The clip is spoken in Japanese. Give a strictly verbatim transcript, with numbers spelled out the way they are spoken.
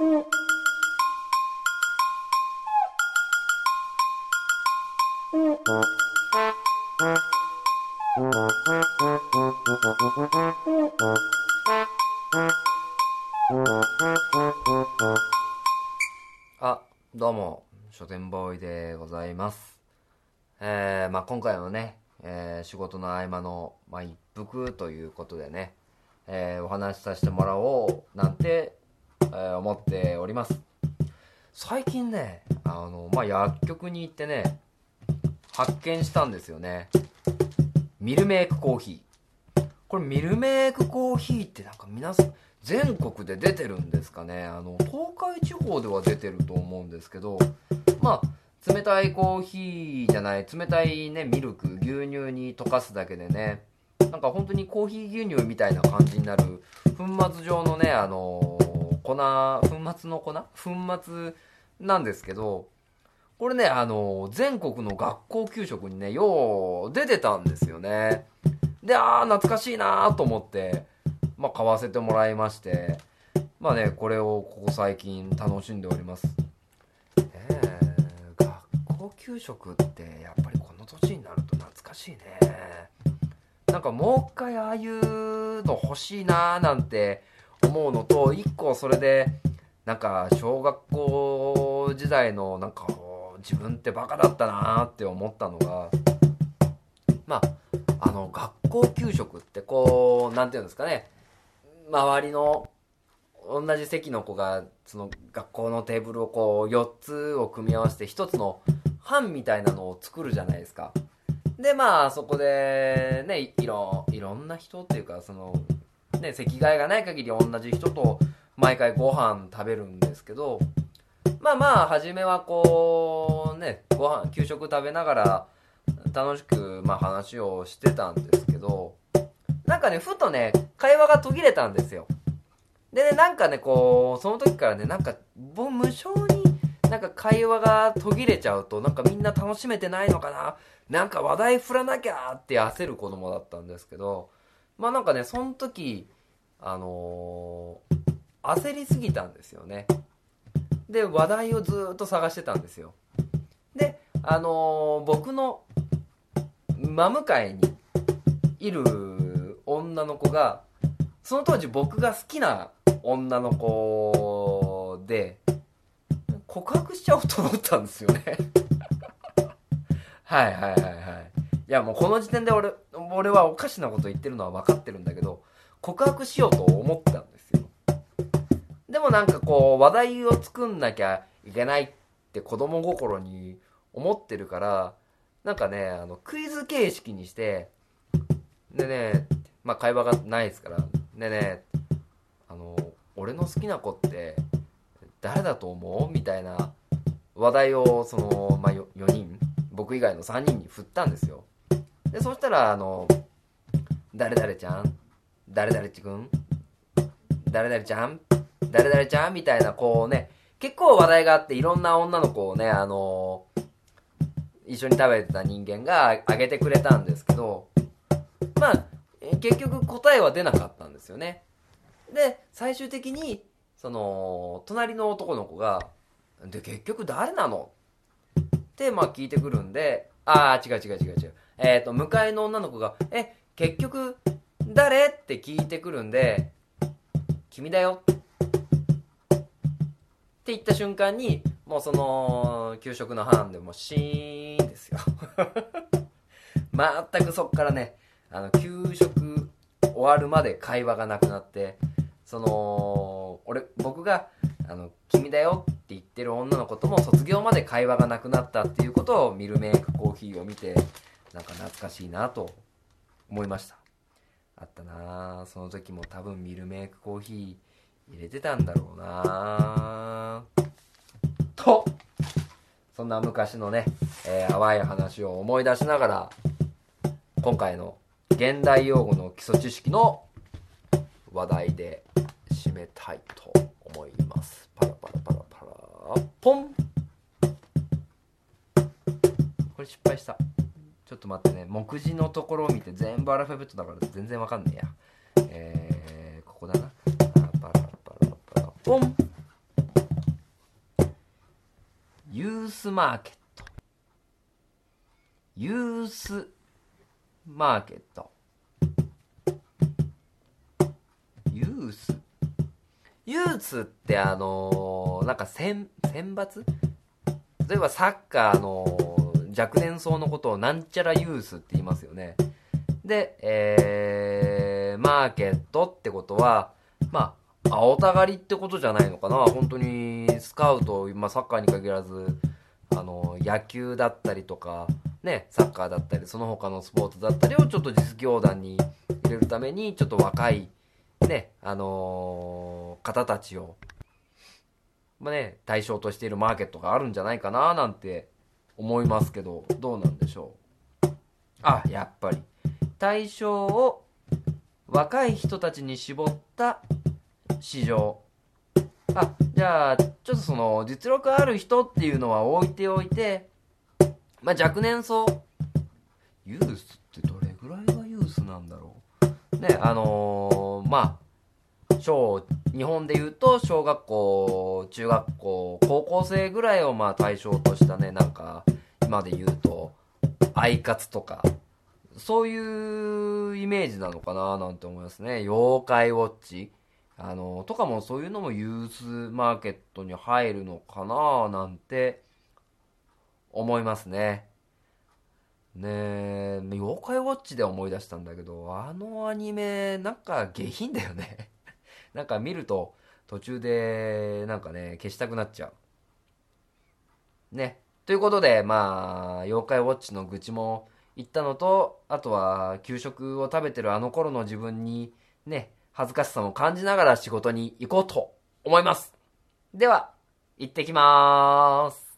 あ、どうも、書店ボーイでございます。えー、まあ今回のね、えー仕事の合間の、まあ、一服ということでね、えーお話しさせてもらおうなんて、えー思っております。最近ね、あの、まあ薬局に行ってね、発見したんですよね。ミルメイクコーヒー。これミルメイクコーヒーってなんか皆さん全国で出てるんですかね。あの東海地方では出てると思うんですけど、まあ冷たいコーヒーじゃない、冷たいねミルク牛乳に溶かすだけでね、なんか本当にコーヒー牛乳みたいな感じになる粉末状のね、あの粉粉末の粉粉末なんですけど、これね、あの全国の学校給食にねよう出てたんですよね。で、あー懐かしいなーと思って、まあ買わせてもらいまして、まあね、これをここ最近楽しんでおります。えー、学校給食ってやっぱりこの年になると懐かしいね。なんかもう一回ああいうの欲しいなーなんて思うのと、一個それでなんか小学校時代のなんか自分ってバカだったなーって思ったのが、まああの学校給食ってこうなんていうんですかね、周りの同じ席の子がその学校のテーブルをこうよっつを組み合わせて一つの班みたいなのを作るじゃないですか。でまあそこでね、いろいろんな人っていうか、そのね、席替えがない限り同じ人と毎回ご飯食べるんですけど、まあまあ初めはこうね、ご飯給食食べながら楽しくまあ話をしてたんですけど、なんかねふとね会話が途切れたんですよ。でね、なんかねこうその時からね、なんか僕無性になんか会話が途切れちゃうと、なんかみんな楽しめてないのかな、なんか話題振らなきゃって焦る子供だったんですけど、まあなんかねその時あのー焦りすぎたんですよね。で話題をずっと探してたんですよ。であのー僕の真向かいにいる女の子が、その当時僕が好きな女の子で、告白しちゃおうと思ったんですよね。はいはいはいはい。いやもうこの時点で俺俺はおかしなこと言ってるのは分かってるんだけど、告白しようと思ったんですよ。でもなんかこう話題を作んなきゃいけないって子供心に思ってるから、なんかね、あのクイズ形式にして、でね、まあ会話がないですから、でね、あの俺の好きな子って誰だと思うみたいな話題をその、まあ、よにん、僕以外のさんにんに振ったんですよ。でそしたらあの誰々ちゃん、誰々ちくん、誰々ちゃん、誰々ちゃんみたいなこうね、結構話題があって、いろんな女の子をね、あの一緒に食べてた人間があげてくれたんですけど、まあ結局答えは出なかったんですよね。で最終的にその隣の男の子がで結局誰なのってまあ聞いてくるんで、ああ違う違う違う違う、えっと向かいの女の子がえ結局誰って聞いてくるんで、君だよって言った瞬間に、もうその給食の班でもうシーンですよ。全くそっからね、あの給食終わるまで会話がなくなって、その俺僕があの君だよって言ってる女の子とも卒業まで会話がなくなったっていうことをミルメイクコーヒーを見て、なんか懐かしいなと思いました。あったな、その時も多分ミルメイクコーヒー入れてたんだろうなと、そんな昔のね、えー、淡い話を思い出しながら、今回の現代用語の基礎知識の話題で締めたいと思います。パラパラパラパラポン。これ失敗した。ちょっと待ってね、目次のところを見て、全部アルファベットだから全然わかんねえや。えー、ここだな。パラパラパラパラポン。 ユースマーケット。ユースマーケット。ユースユースってあのー、なんか選、選抜例えばサッカーの若年層のことをなんちゃらユースって言いますよね。で、えー、マーケットってことは、まあ、青たがりってことじゃないのかな。本当にスカウト、まあ、サッカーに限らず、あの、野球だったりとか、ね、サッカーだったり、その他のスポーツだったりをちょっと実業団に入れるために、ちょっと若い、ね、あのー方たちを、まあね、対象としているマーケットがあるんじゃないかななんて思いますけど、どうなんでしょう。あ、やっぱり。対象を若い人たちに絞った市場。あ、じゃあ、ちょっとその、実力ある人っていうのは置いておいて、まあ、若年層。ユースってどれぐらいがユースなんだろう。ね、あのー、まあ、小、日本で言うと、小学校、中学校、高校生ぐらいをまあ対象としたね、なんか、今で言うと、アイカツとか、そういうイメージなのかななんて思いますね。妖怪ウォッチ。あの、とかもそういうのもユースマーケットに入るのかななんて思いますね。ねえ、妖怪ウォッチで思い出したんだけど、あのアニメ、なんか下品だよね。なんか見ると途中でなんかね、消したくなっちゃう。ね。ということで、まあ、妖怪ウォッチの愚痴も言ったのと、あとは給食を食べてるあの頃の自分にね、恥ずかしさも感じながら仕事に行こうと思います。では、行ってきまーす。